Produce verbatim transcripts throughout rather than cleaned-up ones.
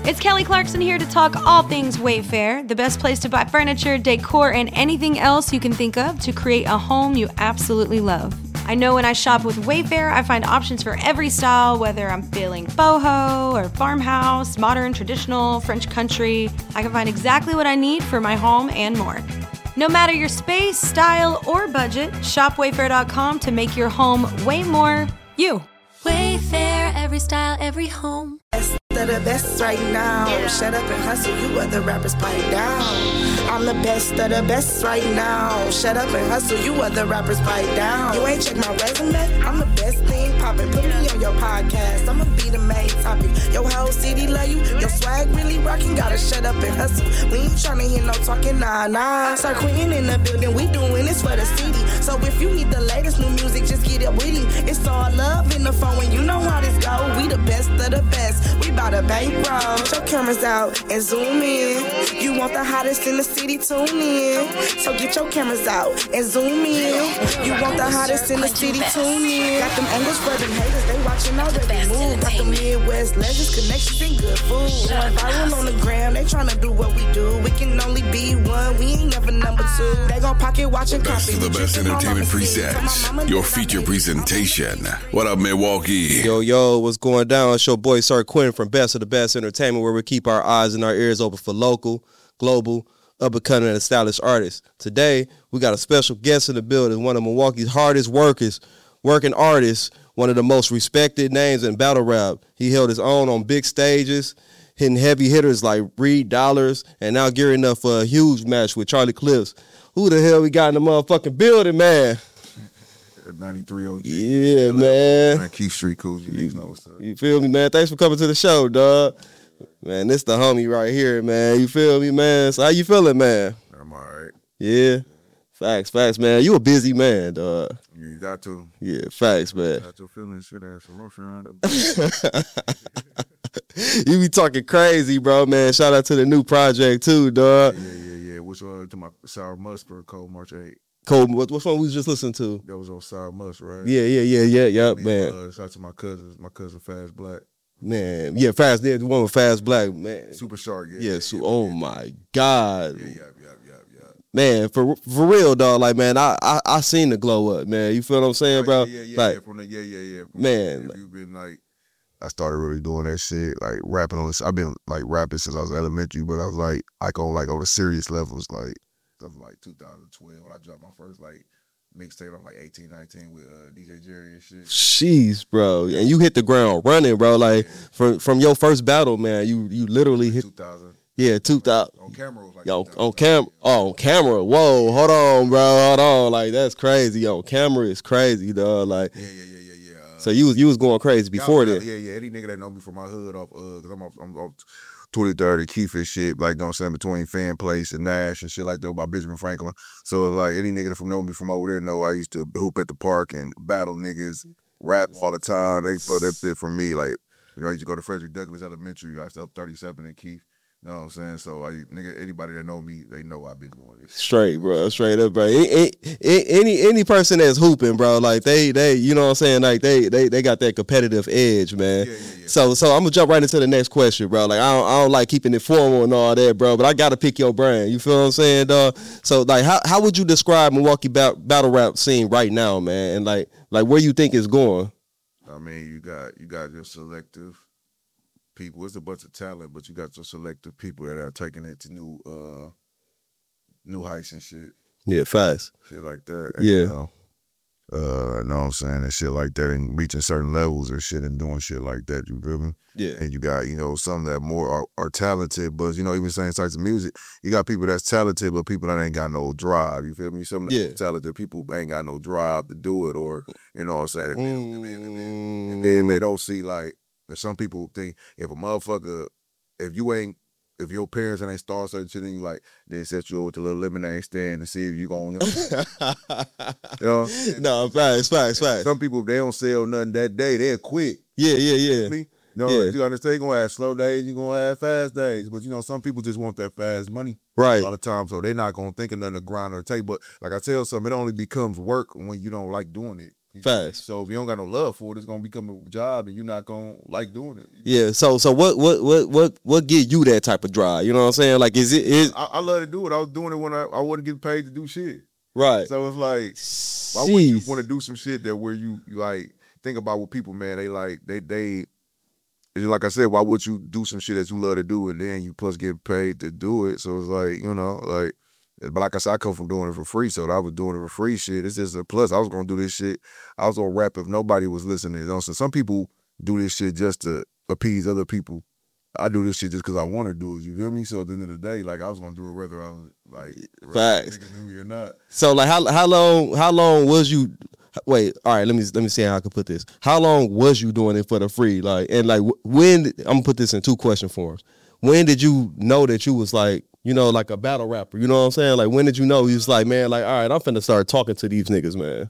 It's Kelly Clarkson here to talk all things Wayfair, the best place to buy furniture, decor, and anything else you can think of to create a home you absolutely love. I know when I shop with Wayfair, I find options for every style, whether I'm feeling boho or farmhouse, modern, traditional, French country. I can find exactly what I need for my home and more. No matter your space, style, or budget, shop wayfair dot com to make your home way more you. Wayfair, every style, every home. Best of the best right now. Yeah. Shut up and hustle, you other rappers pipe down. I'm the best of the best right now. Shut up and hustle, you other rappers pipe down. You ain't check my resume? I'm the best thing poppin'. Put me on your podcast, I'ma be the main topic. Your whole city love you, your swag really rockin'. Gotta shut up and hustle. We ain't tryna hear no talking, nah, nah. Sir Queen in the building, we doing this for the city. So if you need the latest new music, just get it with him. It's all love in the phone, and you know how this go. We the best of the best. We bout to bankroll. Put your cameras out and zoom in. You want the hottest in the city, tune in. So get your cameras out and zoom in. You want the hottest in the city, tune in. Got them angles for them haters, they watching already move. Got them Midwest legends, connections, and good food. Going viral on the gram, they tryna do what we do. We can only be one, we ain't never number two. They gon' pocket watch and copy. Best of the best entertainment presents your feature presentation. What up, Milwaukee? Yo, yo, what's going down? It's your boy, Sir Quinn from Best of the Best Entertainment, where we keep our eyes and our ears open for local, global, up-and-coming, and stylish artists. Today, we got a special guest in the building, one of Milwaukee's hardest workers, working artists, one of the most respected names in battle rap. He held his own on big stages, hitting heavy hitters like Reed Dollars, and now gearing up for a huge match with Charlie Clips. Who the hell we got in the motherfucking building, man? ninety-three oh Yeah, man. man. Keith Street Cool. You know what's up. You feel me, man? Thanks for coming to the show, dog. Man, this the homie right here, man. You feel me, man? So how you feeling, man? I'm all right. Yeah. Facts, facts, man. You a busy man, dog. You got to. Yeah, facts, man. Got your feelings, shit ass roast around up. You be talking crazy, bro, man. Shout out to the new project, too, dog. Yeah, yeah, yeah. Which one to my Sour Musk for Cold March eighth. Cold, what, what one we just listened to? That was on Sour Musk, right? Yeah, yeah, yeah, yeah, yeah, I mean, man. Uh, shout out to my cousins, my cousin Fast Black. Man, yeah, Fast, yeah, the one with Fast Black, man. Super Shark, yeah. Yeah, yeah, so, yeah, oh yeah. my God. Yeah, yeah, yeah, yeah, yeah. Man, for for real, dog, like, man, I, I I seen the glow up, man. You feel what I'm saying, Right, bro? Yeah, yeah, yeah. Like, yeah, from the, yeah, yeah, yeah. From man. The, you've been like, I started really doing that shit, like rapping on this. I've been like rapping since I was elementary, but I was like, like on like on the serious levels, like stuff like two thousand twelve when I dropped my first like mixtape. I'm like eighteen, nineteen with uh, D J Jerry and shit. Jeez, bro, and you hit the ground running, bro. Like yeah. from from your first battle, man, you you literally hit. two thousand. Yeah, two thousand. On camera it was like Yo, two thousand. on camera. Oh, on camera. Whoa, hold on, bro. Hold on. Like, that's crazy. On camera is crazy, dog. Like, Yeah, yeah, yeah, yeah, yeah. Uh, so you was you was going crazy before yeah, that. Yeah, yeah. Any nigga that know me from my hood off, uh, cause I'm off, I'm off twenty-third and Keith and shit, like, you know what I'm saying, between Fan Place and Nash and shit like that by Benjamin Franklin. So, like, any nigga that from know me from over there know I used to hoop at the park and battle niggas, rap all the time. They thought that shit from me. Like, you know, I used to go to Frederick Douglass Elementary. I used to up thirty-seven and Keith. You know what I'm saying? So, I, nigga, anybody that know me, they know I've been doing this. Straight, bro. Straight up, bro. Any, any any person that's hooping, bro, like they they you know what I'm saying, like they they they got that competitive edge, man. Yeah, yeah, yeah. So so I'm gonna jump right into the next question, bro. Like I don't I don't like keeping it formal and all that, bro, but I gotta pick your brain. You feel what I'm saying, dog? So like how how would you describe Milwaukee ba- battle rap scene right now, man? And like like where you think it's going? I mean, you got you got your selective people. It's a bunch of talent, but you got your selective people that are taking it to new uh new heights and shit. Yeah, fast. Shit like that. Yeah. You know, uh, know what I'm saying? And shit like that and reaching certain levels or shit and doing shit like that, you feel me? Yeah. And you got, you know, some that more are, are talented, but, you know, even same types of music, you got people that's talented, but people that ain't got no drive, you feel me? Some Yeah. talented people ain't got no drive to do it or, you know what I'm saying? Mm. And then they don't see, like, some people think if a motherfucker, if you ain't, if your parents ain't start certain shit, and you like, they set you over to a little lemonade stand to see if you gonna, you know? No, facts, facts, facts. Some people, if they don't sell nothing that day, they'll quit. Yeah, yeah, yeah. You know, Yeah. you understand, you're gonna have slow days, you're gonna have fast days. But you know, some people just want that fast money. Right. A lot of times, so they're not gonna think of nothing to grind or take. But like I tell some, it only becomes work when you don't like doing it. Facts. So if you don't got no love for it, it's gonna become a job, and you're not gonna like doing it. Yeah. So so what what what what what get you that type of drive? You know what I'm saying? Like, is it is I, I love to do it. I was doing it when I, I wasn't getting paid to do shit. right? So it's like, why would you Jeez. want to do some shit that where you, you like think about what people, man, they like they they. It's like I said, why would you do some shit that you love to do and then you plus get paid to do it? So it's like, you know, like, but like I said, I come from doing it for free, so I was doing it for free shit. It's just a plus. I was gonna do this shit. I was gonna rap if nobody was listening. You know? So some people do this shit just to appease other people. I do this shit just because I want to do it. You feel me? So at the end of the day, like I was gonna do it whether I was like Facts. niggas knew me or not. So like how how long how long was you? Wait, all right. Let me let me see how I can put this. How long was you doing it for the free? Like and like when I'm gonna put this in two question forms. When did you know that you was like, you know, like a battle rapper? You know what I'm saying? Like when did you know you was like, man, like all right, I'm finna start talking to these niggas, man.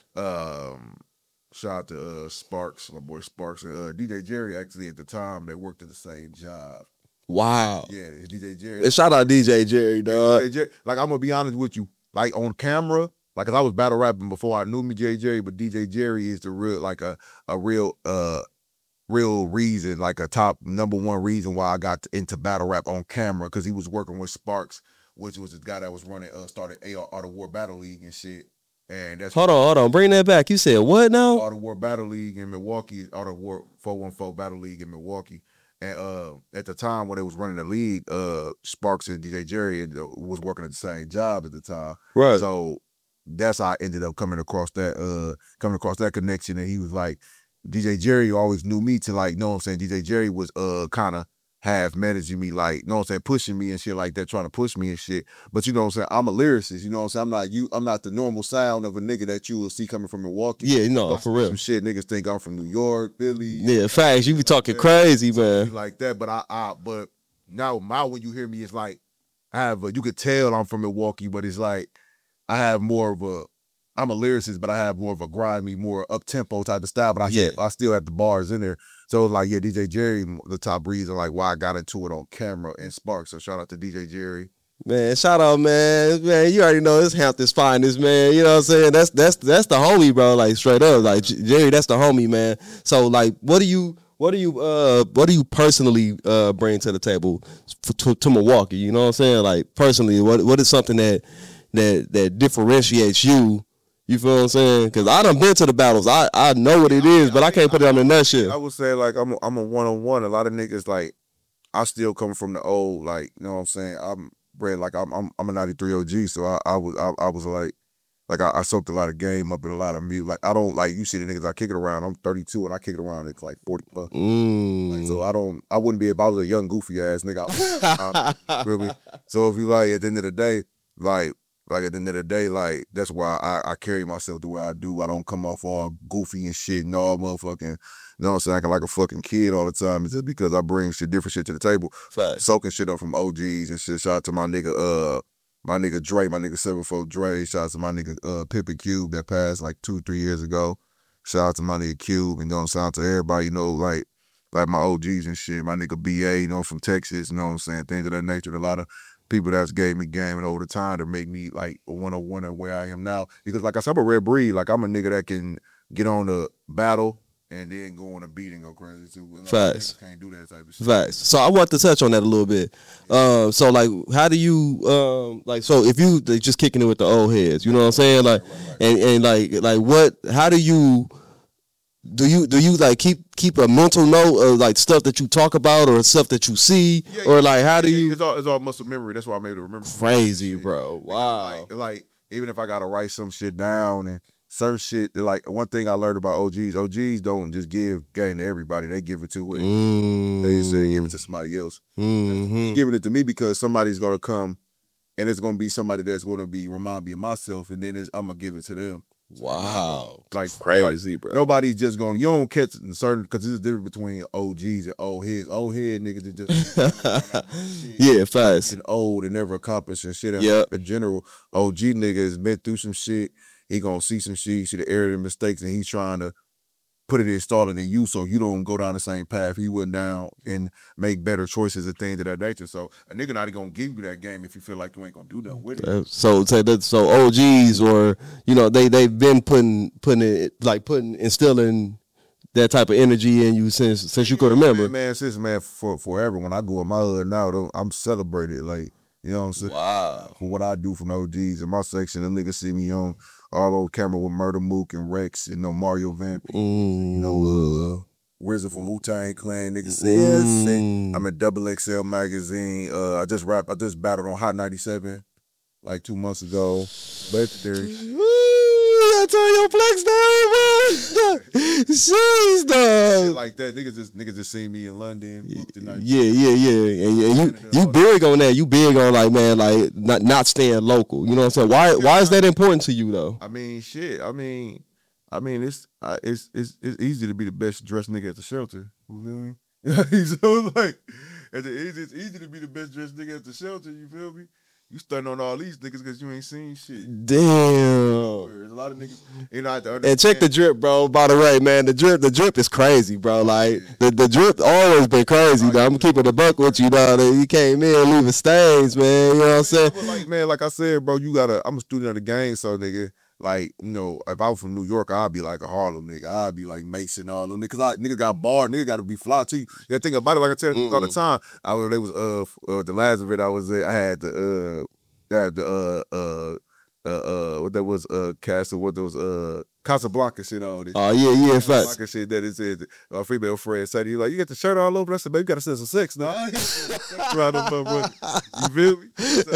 Um, shout out to uh, Sparks, my boy Sparks, and uh, D J Jerry. Actually, at the time, they worked at the same job. Wow. Yeah, D J Jerry. And shout out D J Jerry, dog. D J Jerry, like I'm gonna be honest with you, like on camera, like 'cause I was battle rapping before I knew me, D J Jerry, but D J Jerry is the real, like a a real uh. real reason, like a top number one reason why I got into battle rap on camera, because he was working with Sparks, which was the guy that was running, uh, started A R Art of War Battle League and shit. And that's Hold on, hold on. Bring that back. You said what now? Art of War Battle League in Milwaukee, Art of War four one four Battle League in Milwaukee. And uh, at the time when they was running the league, uh, Sparks and D J Jerry was working at the same job at the time. Right. So that's how I ended up coming across that, uh, coming across that connection. And he was like, D J Jerry always knew me to like, you know what I'm saying? D J Jerry was uh kind of half managing me, like, you know what I'm saying, pushing me and shit like that, trying to push me and shit. But you know what I'm saying? I'm a lyricist, you know what I'm saying? I'm not you, I'm not the normal sound of a nigga that you will see coming from Milwaukee. Yeah, no, for real. Some shit niggas think I'm from New York, Philly. Yeah, facts. You be talking crazy, man. Like that, but I, I but now my when you hear me, it's like I have a, you could tell I'm from Milwaukee, but it's like I have more of a, I'm a lyricist, but I have more of a grimy, more up-tempo type of style, but I, Yeah. I still have the bars in there. So it's like, yeah, D J Jerry, the top reason, like, why I got into it on camera and Sparks. So shout out to D J Jerry. Man, shout out, man. Man, you already know this Hampton's finest, man. You know what I'm saying? That's that's that's the homie, bro. Like straight up. Like Jerry, that's the homie, man. So like what do you what do you uh what do you personally uh bring to the table for, to, to Milwaukee? You know what I'm saying? Like personally, what what is something that that that differentiates you? You feel what I'm saying? Because I done been to the battles. I, I know what it is, but I can't put it on the nut shit. I would say, like, I'm a, I'm a one-on-one. A lot of niggas, like, I still come from the old, like, you know what I'm saying? I'm bred, like, I'm I'm, I'm a ninety-three O G, so I, I was, I, I was like, like, I, I soaked a lot of game up in a lot of music. Like, I don't, like, you see the niggas I kick it around. I'm thirty-two, and I kick it around at, like, forty plus. Mm. Like, so I don't, I wouldn't be, if I was a young, goofy ass nigga, I, I, really. So if you, like, at the end of the day, like, Like at the end of the day, like that's why I, I carry myself the way I do. I don't come off all goofy and shit and all motherfucking, you know what I'm saying, acting like a fucking kid all the time. It's just because I bring shit, different shit to the table. Facts. Soaking shit up from O Gs and shit. Shout out to my nigga, uh, my nigga Dre, my nigga Sevenfold Dre. Shout out to my nigga uh, Pippin Cube that passed like two, three years ago. Shout out to my nigga Cube, and you know what I'm saying, to everybody, you know, like like my O Gs and shit. My nigga B A, you know, from Texas, you know what I'm saying, things of that nature. A lot of people that's gave me game and over the time to make me like a one-on-one of where I am now. Because like I said, I'm a red breed. Like I'm a nigga that can get on the battle and then go on a beat and go crazy too. And Facts. Can't do that type of shit. Facts. So I want to touch on that a little bit. Um, so like, how do you um, like? So if you like, just kicking it with the old heads, you know what I'm saying? Like, and and like like what? How do you? Do you do you like keep keep a mental note of like stuff that you talk about or stuff that you see Yeah, or yeah, like how yeah, do you? It's all it's all muscle memory. That's why I'm able to remember. Crazy, shit. bro. Wow. Like, like even if I gotta write some shit down and certain shit, like one thing I learned about O Gs, O Gs don't just give game to everybody. They give it to it. Mm. They say give it to somebody else. Mm-hmm. Giving it to me because somebody's gonna come and it's gonna be somebody that's gonna be remind me of myself, and then it's, I'm gonna give it to them. Wow. Like Crazy, like, bro. Nobody's just going. You don't catch certain because there's a difference between O Gs and old heads. Old head niggas that just Yeah, fast. and old and never accomplished and shit. Yeah. In general, O G nigga has been through some shit. He gonna see some shit, see the error and mistakes, and he's trying to put it installed in you so you don't go down the same path he went down and make better choices and things of that nature. So a nigga not gonna give you that game if you feel like you ain't gonna do nothing with it. Uh, so say that so O Gs or you know they they've been putting putting it like putting instilling that type of energy in you since since you could remember. Man, man since man for forever. When I go in my hood now, though, I'm celebrated. Like, you know what I'm saying? Wow. For what I do from O Gs in my section, the niggas see me on all over camera with Murder Mook and Rex and no Mario Van Peek. Mm. You know, uh, Wizard from Wu-Tang Clan, niggas say yes. Mm. I'm in Double X L magazine. Uh, I just rap. I just battled on Hot ninety-seven like two months ago. Legendary. That's on your flex down, bro. Jeez, dog. Like that, niggas just niggas just seen me in London. Yeah, yeah, yeah. And, and you you big on that. You big on like man, like not not staying local. You know what I'm saying? Why why is that important to you though? I mean, shit. I mean, I mean, it's uh, it's it's it's easy to be the best dressed nigga at the shelter. You feel me? So like, it's easy, it's easy to be the best dressed nigga at the shelter. You feel me? You stunting on all these niggas because you ain't seen shit. Damn. There's a lot of niggas. You know, I have to understand. And check the drip, bro. By the way, man, the drip, the drip is crazy, bro. Like the, the drip always been crazy. Though. I'm keeping the buck with you, dog. You came in leaving stains, man. You know what I'm saying? Like, man, like I said, bro, you gotta. I'm a student of the game, so nigga. Like, you know, if I was from New York, I'd be like a Harlem nigga. I'd be like Mason, all them niggas. Cause I, nigga got barred. Nigga got to be fly too. Yeah, think about it. Like I tell you all the time. I was, they was uh, uh the last of it. I was there. I had the uh. That the uh uh uh uh what that was uh Castle what those uh Casablanca shit on it. Oh yeah, yeah, facts. Casablanca shit that is it. Our female friend said he like you got the shirt all over. I said, baby, you gotta send some sex now. Right on my brother. You feel me?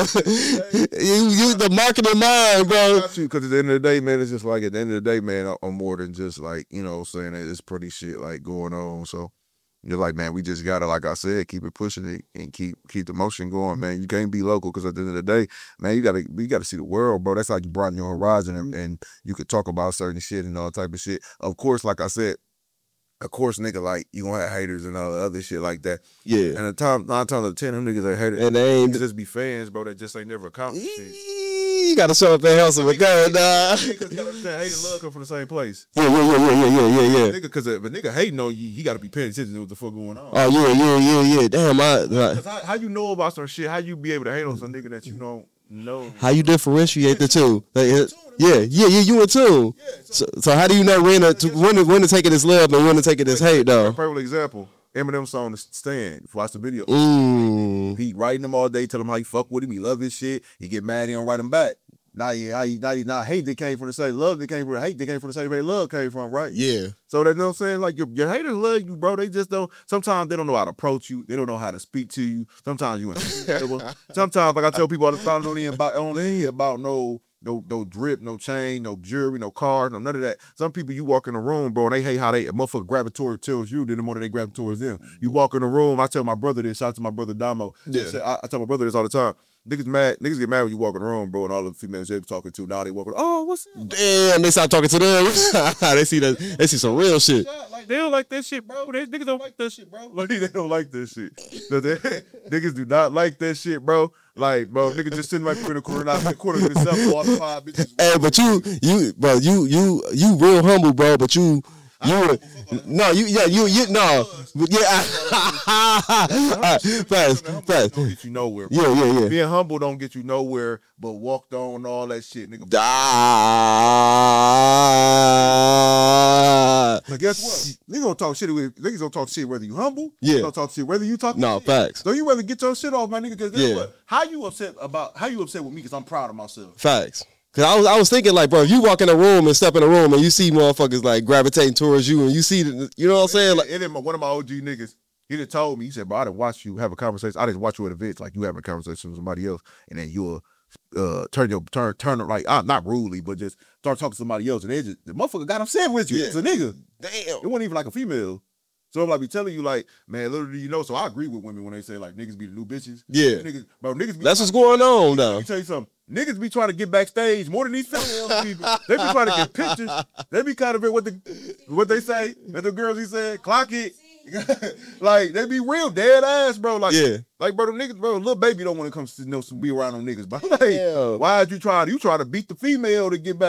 you you the marketing mind, bro. Because at the end of the day, man, it's just like at the end of the day, man, I'm more than just like, you know, saying that it's pretty shit like going on. So you're like, man, we just gotta, like I said, keep it pushing it and keep keep the motion going, man. You can't be local because at the end of the day, man, you gotta you gotta see the world, bro. That's like you broaden your horizon and, and you could talk about certain shit and all type of shit. Of course, like I said, of course, nigga, like you gonna have haters and all the other shit like that. Yeah. And the time nine times out of ten, them niggas are haters. And they ain't niggas just be fans, bro. That just ain't never accomplished shit. You gotta show up and hustle with gun, dog. Niggas gotta understand, hate and love come from the same place. Yeah, yeah, yeah, yeah, yeah, yeah, yeah. Nigga, because if a nigga hating on you, he gotta be paying attention to what the fuck going on. Oh yeah, yeah, yeah, yeah. Damn, I. Like, how, how you know about some shit? How you be able to hate on some nigga that you don't know? How you differentiate the two? Like, yeah, yeah, yeah. You in tune. Yeah, so, so, so how do you know when to when to, when to take it as love and when to take it as hate, though? Perfect example. Eminem song The Stand. Watch the video. Mm. He writing him all day, tell him how he fuck with him, he love his shit. He get mad, he don't write him back. Now he, now he, now he, now hate that came from the same love that came from hate that came from the same way love came from, right? Yeah. So that, you know what I'm saying? Like your, your haters love you, bro. They just don't. Sometimes they don't know how to approach you. They don't know how to speak to you. Sometimes you. Sometimes, like I tell people all the time, don't even about don't hear about no. No, no drip, no chain, no jewelry, no car, no none of that. Some people you walk in the room, bro, and they hate how they a motherfucker gravitate towards you, then the more that they gravitate towards them. You walk in the room, I tell my brother this, shout out to my brother Damo. Yeah. I, I tell my brother this all the time. Niggas mad, niggas get mad when you walk in the room, bro, and all the females they be talking to, now they walk in, oh, what's up? Damn, they start talking to them. they see that they see some real shit. Like, they don't like that shit, bro. They niggas don't like that shit, bro. Like they don't like that shit. So they, niggas do not like that shit, bro. Like, bro, niggas just sitting right in the corner, not in the corner themselves, all the five bitches. Hey, but you, you, bro, you, you, you real humble, bro. But you, you, no, you, yeah, you, you, no, yeah. Fast, fast. Don't get you nowhere, bro. Yeah, yeah, yeah. Being humble don't get you nowhere, but walked on and all that shit, nigga. Ah. But guess what? Niggas gonna talk shit with niggas gonna talk shit whether you humble. Yeah. Gonna talk shit whether you talk. No, shit. facts. So you rather get your shit off, my nigga? Cause guess Yeah. what? How you upset about? How you upset with me? Cause I'm proud of myself. Facts. Cause I was, I was thinking like, bro, if you walk in a room and step in a room and you see motherfuckers like gravitating towards you and you see, the, you know what I'm saying? Like, and then my, one of my O G niggas, he done told me, he said, bro, I didn't watch you have a conversation. I didn't watch you at events like you having a conversation with somebody else, and then you'll uh, turn your turn turn it like uh, not rudely, but just start talking to somebody else, and they just the motherfucker got upset with you. Yeah. It's a nigga. damn. It wasn't even like a female. So I'm like be telling you like, man, little do you know. So I agree with women when they say like niggas be the new bitches. Yeah. Niggas, bro, niggas be That's what's going on Let now. me tell you something. Niggas be trying to get backstage more than these female people. They be trying to get pictures. They be kind of what the what they say. That the girls he said, clock it. Like they be real dead ass, bro. Like, Yeah. like bro, the niggas, bro, little baby don't want to come to you know some be around them niggas. But like, Yeah. why did you try to you try to beat the female to get back?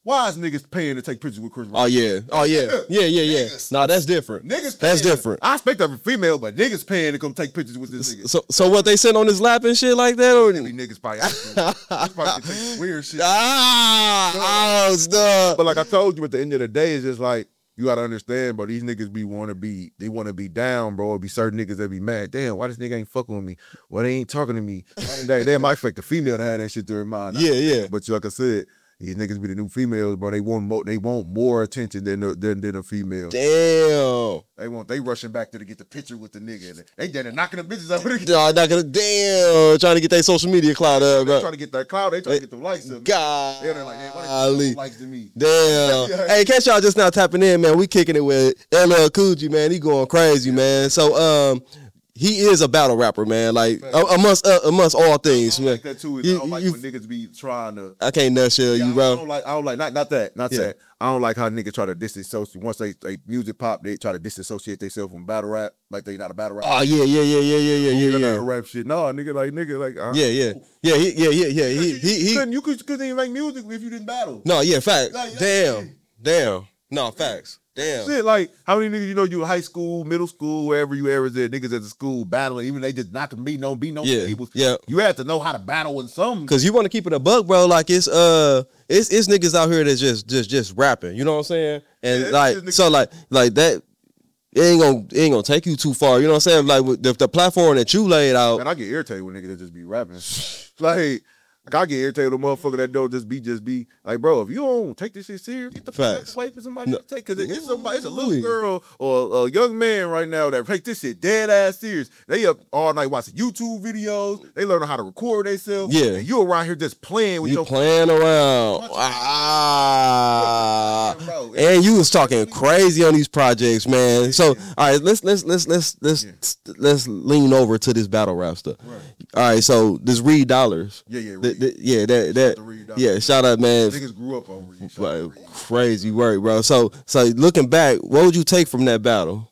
Why is niggas paying to take pictures with Chris Rock? Oh yeah, oh yeah, yeah, yeah, yeah. Niggas. Nah, that's different. Niggas, that's paying- different. I expect every female, but niggas paying to come take pictures with this nigga. So, so what they sit on his lap and shit like that, or Maybe niggas probably, niggas probably can take weird shit. ah, oh, stop. But like I told you, at the end of the day, it's just like you gotta understand, bro. These niggas be want to be, they want to be down, bro. It be certain niggas that be mad. Damn, why this nigga ain't fucking with me? Why they ain't talking to me? They, they might expect the female to have that shit to their mind. Yeah, yeah. But like I said, these niggas be the new females, bro. They want more, they want more attention than the, than than a female. Damn. They want they rushing back there to get the picture with the nigga. They done it, knocking the bitches up. They Nah, not gonna. Damn, trying to get their social media clout up, bro. trying to get that cloud. They trying to get the likes up. God. They're like, hey, why they get likes to me? Damn. Yeah. Hey, catch y'all just now tapping in, man. We kicking it with L L Cool J, man. He going crazy, man. So, um, he is a battle rapper, man. Like uh, amongst uh, amongst all things, I don't man. like that too. Is You- I don't like you- when niggas be trying to. I can't nutshell Yeah, you, I bro. don't like. I don't like. Not not that. Not Yeah. that. I don't like how niggas try to disassociate. Once they, they music pop, they try to disassociate themselves from battle rap. Like they not a battle rap. Oh yeah, yeah, yeah, yeah, yeah, yeah, They yeah, not yeah. a rap shit. No, nigga, like nigga, like uh, Yeah, yeah, yeah, he, yeah, yeah, yeah. He, You, he, you he. couldn't. You could, couldn't even make music if you didn't battle. No, yeah, facts. Like, yeah, Damn, yeah. damn. No, facts. Damn. Shit, like how many niggas you know you in high school, middle school, wherever you ever at, niggas at the school battling, even they just not gonna be no be no Yeah, people. yeah. You have to know how to battle in some. Cause you want to keep it a buck, bro. Like it's uh, it's it's niggas out here that's just just just rapping. You know what I'm saying? And Yeah, it's like just niggas- so like like that. It ain't gonna it ain't gonna take you too far. You know what I'm saying? Like with the, the platform that you laid out. Man, I get irritated when niggas that just be rapping. like, like I get irritated with a motherfucker that don't just be just be like, bro, if you don't take this shit serious, get the fuck Facts. away for somebody No. to take. Cause it's somebody, it's a little Ooh. girl or a young man right now that take this shit dead ass serious. They up all night watching YouTube videos. They learning how to record themselves. Yeah. And you around here just playing with You your playing around. Bunch of- Ah. Yeah, bro. And you was talking crazy on these projects, man. So all right, let's let's let's let's let's let's lean over to this battle rap stuff. All right, so this Reed Dollars. Yeah, yeah, Th- Reed. th- yeah, that Shout that out to Reed Dollars. yeah, shout out, man. Niggas grew up over you. Shout out to Like, Reed. crazy work, bro. So so looking back, what would you take from that battle?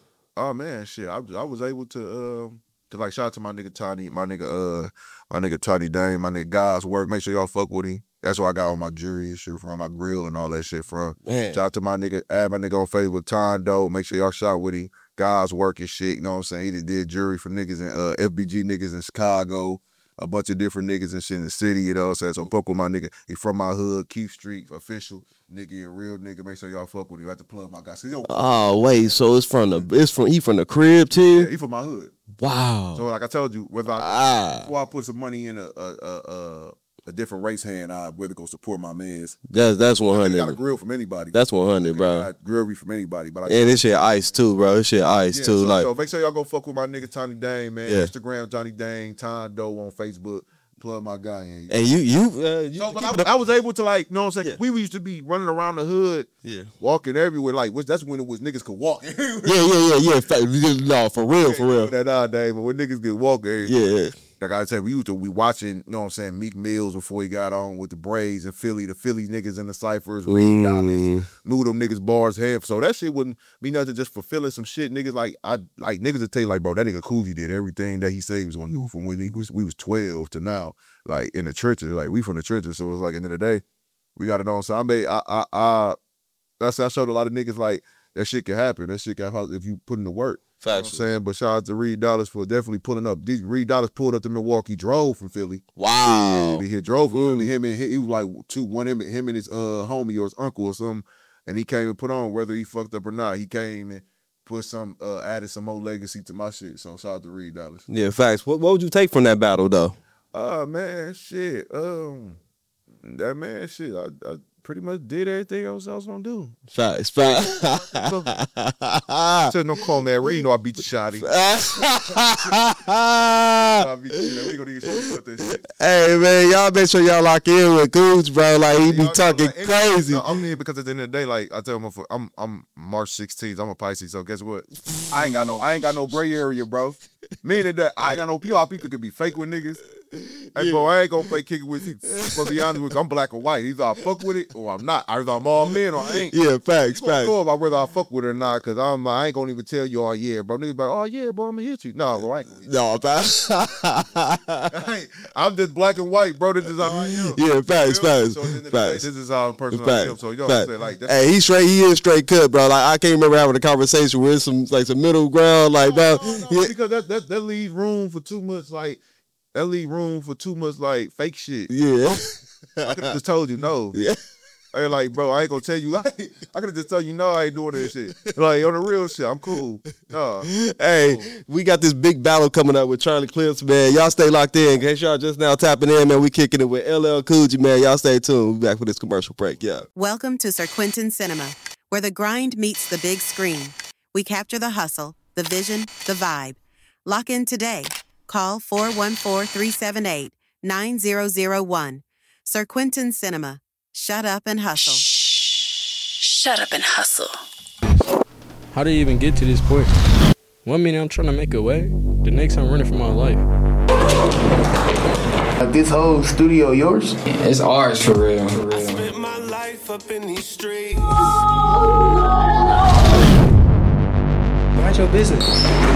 Oh man, shit. I, I was able to um to like shout out to my nigga Tiny, my nigga uh my nigga Tiny Dane, my nigga God's work. Make sure y'all fuck with him. That's where I got all my jewelry and shit from, my grill and all that shit from. Man. Shout out to my nigga, add my nigga on Facebook, Tondo. Make sure y'all shout with him. God's work and shit. You know what I'm saying? He done did jewelry for niggas in uh F B G niggas in Chicago. A bunch of different niggas and shit in the city, you know what I'm saying? So fuck with my nigga. He from my hood, Keith Street, official. Nigga, a real nigga. Make sure y'all fuck with him. I have to plug my guy. So, yo, Oh wait, so it's from the it's from he from the crib too. yeah, he from my hood. Wow. So like I told you, whether I Ah. before I put some money in a a a, a, a different race hand, I whether go support my man's. That's that's one I got a hundred. grill from anybody. That's one hundred, I bro. got grillery from anybody. But I, And this shit ice too, bro. This shit ice yeah, too. so, like so make sure y'all go fuck with my nigga Tony Dane, man. Yeah. Instagram Johnny Dane, Tondo on Facebook. Plug my guy in. and you you uh, you So, but keep I, it I was able to like, you know what I'm saying? Yeah. We used to be running around the hood, Yeah. walking everywhere. Like, which, that's when it was niggas could walk. Yeah, yeah, yeah, yeah. Fa- No, for real, for real. That nowadays, but when niggas get walking, Yeah. like I said, we used to be watching, you know what I'm saying, Meek Mills before he got on with the braids and Philly, the Philly niggas in the ciphers, Reed Dollars, Mm. knew them niggas bars have. So that shit wouldn't be nothing just fulfilling some shit. Niggas like I like niggas would tell you like, bro, that nigga Coogee did everything that he said he was gonna do from when he was we was twelve to now, like in the churches. Like we from the churches. So it was like end of the day, we got it on. So I made I I I that's I showed a lot of niggas like that shit can happen. That shit can happen if you put in the work. You know what I'm Facts. saying? But shout out to Reed Dollars for definitely pulling up. These Reed Dollars pulled up to Milwaukee, drove from Philly. Wow. He had drove from Philly. Him and he, he was like two, one him, him and his uh homie or his uncle or something. And he came and put on whether he fucked up or not. He came and put some uh added some more legacy to my shit. So shout out to Reed Dollars. Yeah, facts. What what would you take from that battle though? Uh man, shit. Um that man shit. I, I pretty much did everything else I was gonna do. Facts. Facts. Said no call that Ray, you know I beat the shotty. I beat you. We gonna get you with this shit. Hey man, y'all make sure y'all lock in with Gooch, bro. Like he be You know, talking like, any- crazy. No, I'm here because at the end of the day, like I tell him, I'm I'm March sixteenth. I'm a Pisces, so guess what? I ain't got no I ain't got no gray area, bro. Meaning that I ain't got no P R people could be fake with niggas. Hey, bro, I ain't gonna play kick it with you. To be honest with you, I'm black or white. Either I fuck with it or I'm not. Either I'm all in or I ain't. Yeah, facts, You gonna facts. know about whether I fuck with it or not, because I'm I ain't gonna even tell you, oh yeah, bro. Niggas be like, oh yeah, bro, I'm gonna hit you. No, bro, I ain't gonna hit you. No, facts. I ain't- I'm just black and white, bro. This is how I am. Yeah, facts, You know? facts, So at the end of the day, facts. this is how I'm person I Facts. am. So you know what I'm Facts. saying? Like, that's Hey, he's straight. He is straight cut, bro. Like I can't remember having a conversation with some like some middle ground, like bro. No, no, Yeah, because that, that that leaves room for too much like that leave room for too much like fake shit. yeah, I could have just told you no. yeah. Hey, like, bro, I ain't gonna tell you. Like, I could have just told you no, I ain't doing that shit. Like on the real shit, I'm cool. Nah. Hey, we got this big battle coming up with Charlie Clips, man. Y'all stay locked in. In case y'all just now tapping in, man, we kicking it with L L Cool J, man. Y'all stay tuned. We back for this commercial break. Yeah. Welcome to Sir Quentin Cinema, where the grind meets the big screen. We capture the hustle, the vision, the vibe. Lock in today. Call four one four, three seven eight, nine zero zero one. Sir Quentin Cinema. Shut up and hustle. Shut up and hustle. How did you even get to this point? One minute I'm trying to make a way, the next I'm running for my life. This whole studio yours? It's ours for real. For real. I spent my life up in these streets. Mind your business.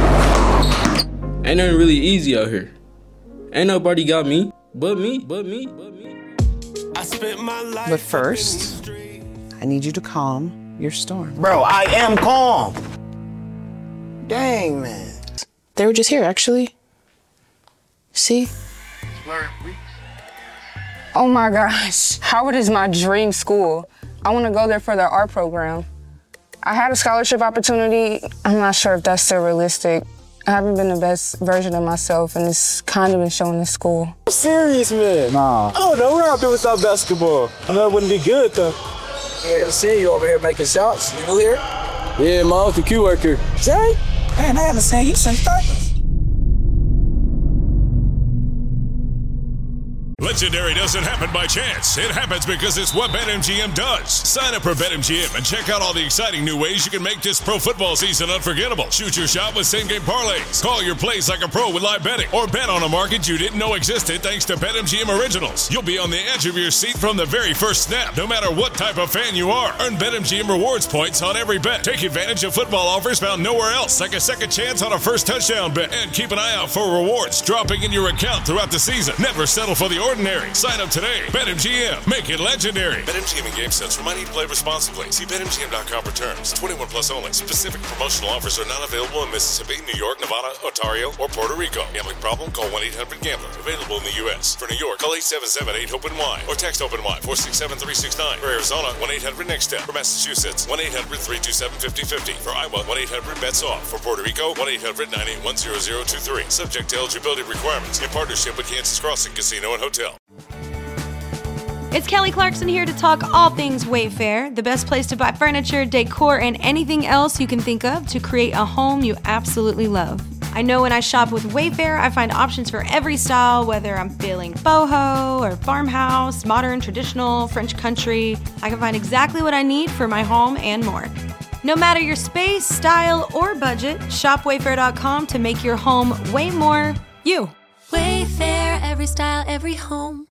Ain't nothing really easy out here. Ain't nobody got me, but me, but me, but me. I spent my life. But first, I need you to calm your storm. Bro, I am calm. Dang, man. They were just here, actually. See? Oh my gosh, Howard is my dream school. I want to go there for their art program. I had a scholarship opportunity. I'm not sure if that's still realistic. I haven't been the best version of myself, and it's kind of been shown in school. I'm serious, man. Nah. Oh, no, we're out there without basketball. I know it wouldn't be good, though. Yeah, I see you over here making shots. You new here? Yeah, my uncle Q worker. Jay? Man, I haven't seen you since thirty. Legendary doesn't happen by chance. It happens because it's what BetMGM does. Sign up for BetMGM and check out all the exciting new ways you can make this pro football season unforgettable. Shoot your shot with same-game parlays. Call your plays like a pro with live betting. Or bet on a market you didn't know existed thanks to BetMGM Originals. You'll be on the edge of your seat from the very first snap, no matter what type of fan you are. Earn BetMGM rewards points on every bet. Take advantage of football offers found nowhere else, like a second chance on a first touchdown bet. And keep an eye out for rewards dropping in your account throughout the season. Never settle for the ordinary. Sign up today. BetMGM. Make it legendary. BetMGM and GameSense remind you to play responsibly. See Bet M G M dot com for terms. twenty-one plus only. Specific promotional offers are not available in Mississippi, New York, Nevada, Ontario, or Puerto Rico. Gambling problem? Call one eight hundred gambler. Available in the U S. For New York, call eight seven seven eight open Y or text OPENY four six seven three six nine. For Arizona, one eight hundred next step. For Massachusetts, one eight hundred three two seven five zero five zero. For Iowa, one eight hundred bets off. For Puerto Rico, one eight hundred nine eight one zero zero two three. Subject to eligibility requirements. In partnership with Kansas Crossing Casino and Hotel. It's Kelly Clarkson here to talk all things Wayfair, the best place to buy furniture, decor, and anything else you can think of to create a home you absolutely love. I know when I shop with Wayfair, I find options for every style, whether I'm feeling boho or farmhouse, modern, traditional, French country. I can find exactly what I need for my home and more. No matter your space, style, or budget, shop wayfair dot com to make your home way more you. Wayfair, every style, every home.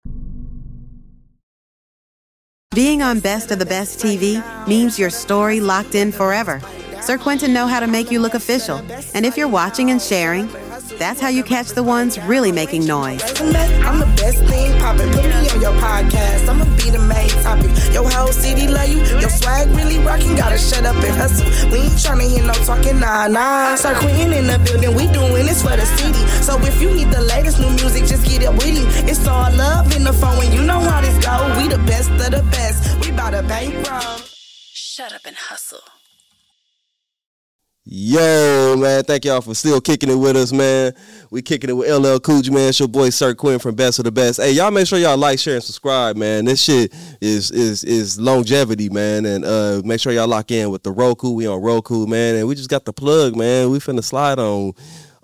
Being on Best of the Best T V means your story locked in forever. Sir Quentin know how to make you look official. And if you're watching and sharing, that's how you catch the ones really making noise. I'm the best thing poppin'. Put me on your podcast. I'ma be the main topic. Your whole city love you. Your swag really rockin'. Gotta shut up and hustle. We ain't tryna hear no talking, nah, nah. Sir Quentin in the building. We doing this for the city. So if you need the latest new music, just get it with him. It's all love in the phone, and you know how this go. We the best of the best. We bout to bankroll. Shut up and hustle. Yo, man, thank y'all for still kicking it with us, man. We kicking it with L L Cool J, man. It's your boy Sir Quinn from Best of the Best. Hey, y'all make sure y'all like, share, and subscribe, man. This shit is is is longevity, man. And uh, make sure y'all lock in with the Roku. We on Roku, man. And we just got the plug, man. We finna slide on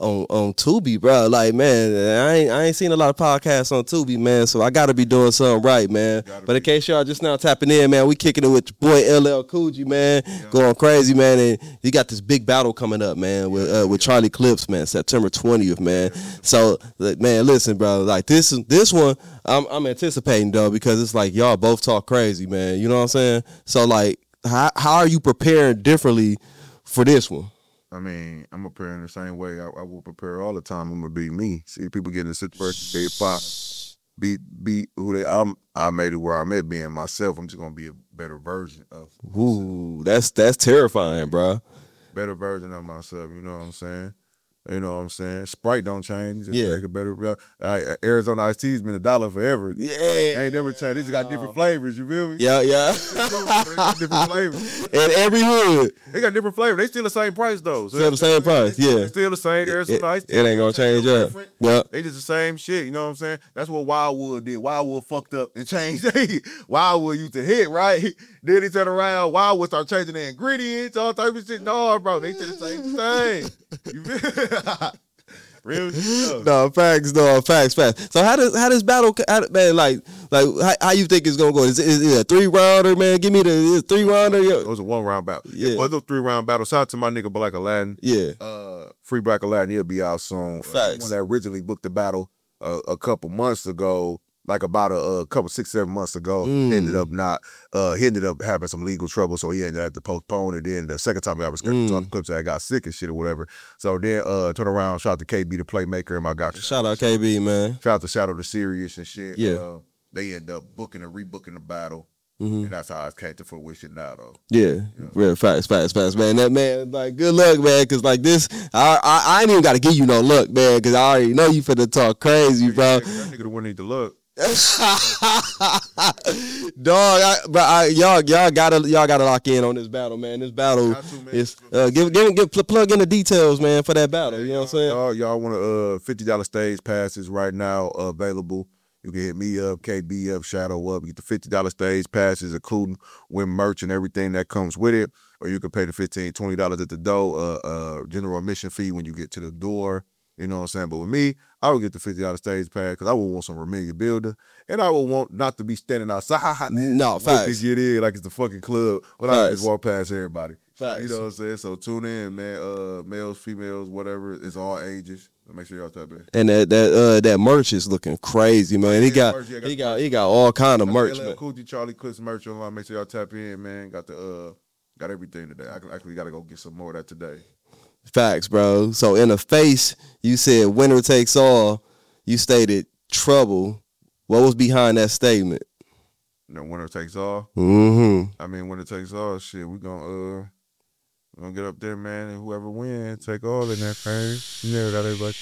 on on Tubi, bro. Like, man, I ain't I ain't seen a lot of podcasts on Tubi, man. So I gotta be doing something right, man. But in case y'all just now tapping in, man, we kicking it with your boy L L Cool J, man, yeah. going crazy, man. And he got this big battle coming up, man, with uh, with Charlie Clips, man, September twentieth, man. So, man, listen, bro, like this this one, I'm I'm anticipating though because it's like y'all both talk crazy, man. You know what I'm saying? So, like, how how are you preparing differently for this one? I mean, I'm preparing the same way I, I will prepare all the time. I'm gonna be me. See, people get in the situation, they pop, be be who they. I'm. I made it where I'm at, being myself. I'm just gonna be a better version of. Myself. Ooh, that's that's terrifying, bro. Better version of myself. You know what I'm saying? You know what I'm saying? Sprite don't change. Just yeah. Make a better. Uh, Arizona iced tea's been a dollar forever. Yeah. Ain't never changed. They just got different flavors. You feel me? Yeah, yeah. different flavors. In every hood. They got different flavors. They still the same price though. So still the same price. Yeah. They still the same Arizona iced tea. It ain't gonna change up. Yeah. They just the same shit. You know what I'm saying? That's what Wildwood did. Wildwood fucked up and changed. Wildwood used to hit right. Then he turned around. Wildwood started changing the ingredients, all type of shit. No, bro, they did the same thing. You feel? Real shit. No, facts, no, facts, facts. So how does how does battle, how, man, like, like how, how you think it's gonna go? Is, is it a three rounder, man? Give me the three rounder. It was a one round battle. Yeah, well, those three round battle. Shout out to my nigga Black Aladdin. Yeah, uh, Free Black Aladdin. He'll be out soon. Facts. Uh, one that originally booked the battle uh, a couple months ago. Like about a, a couple, six, seven months ago, mm. ended up not, uh, he ended up having some legal trouble, so he ended up having to postpone it. Then the second time I was scared mm. on the clips, I got sick and shit or whatever. So then, uh, turn around, shout out to K B, the playmaker, and my guy. Shout out K B, man. Shout out to Shadow the Serious and shit. Yeah. Uh, they end up booking and rebooking the battle. Mm-hmm. And that's how I came to fruition now, though. Yeah, you know? real fast, fast, fast, man. That man, like, good luck, man. Cause like this, I, I, I ain't even got to give you no luck, man. Cause I already know you finna talk crazy, bro. Yeah, that nigga wouldn't need to look. Dog, I, but I, y'all, y'all gotta, y'all gotta lock in on this battle, man. This battle to, is uh, give, give, give, plug in the details, man, for that battle. You know what I'm saying? Y'all, y'all want to uh fifty dollar stage passes right now uh, available. You can hit me up, K B up, Shadow up. Get the fifty dollar stage passes, including win merch and everything that comes with it. Or you can pay the fifteen dollars, twenty dollars at the door, uh, uh, general admission fee when you get to the door. You know what I'm saying? But with me, I would get the fifty dollar stage pass because I would want some Vermilion builder. And I would want not to be standing outside. No, facts. To get in like it's the fucking club. But I just walk past everybody. Facts. You know what I'm saying? So tune in, man. Uh, males, females, whatever. It's all ages. Make sure y'all tap in. And that that uh that merch is looking crazy, man. He got, merch, yeah, got he got he got all kind of merch, man. Cool J Charlie Clips merch online. Make sure y'all tap in, man. Got the uh got everything today. I actually got to go get some more of that today. Facts, bro. So in the face, you said winner takes all. You stated trouble. What was behind that statement? You know, winner takes all. Mm-hmm. I mean, winner takes all. Shit, we gonna uh, we gonna get up there, man, and whoever wins, take all in that thing. You never got everybody